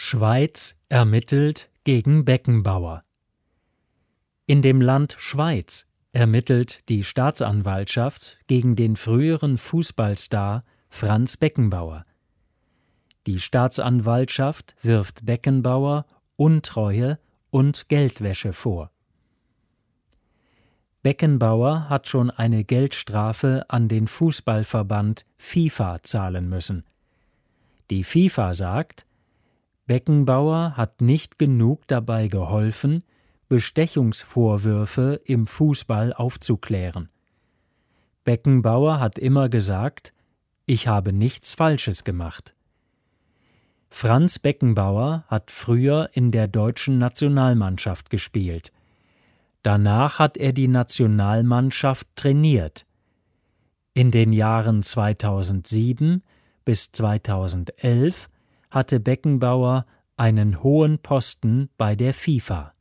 Schweiz ermittelt gegen Beckenbauer. In dem Land Schweiz ermittelt die Staatsanwaltschaft gegen den früheren Fußballstar Franz Beckenbauer. Die Staatsanwaltschaft wirft Beckenbauer Untreue und Geldwäsche vor. Beckenbauer hat schon eine Geldstrafe an den Fußballverband FIFA zahlen müssen. Die FIFA sagt, Beckenbauer hat nicht genug dabei geholfen, Bestechungsvorwürfe im Fußball aufzuklären. Beckenbauer hat immer gesagt, ich habe nichts Falsches gemacht. Franz Beckenbauer hat früher in der deutschen Nationalmannschaft gespielt. Danach hat er die Nationalmannschaft trainiert. In den Jahren 2007 bis 2011 hatte Beckenbauer einen hohen Posten bei der FIFA.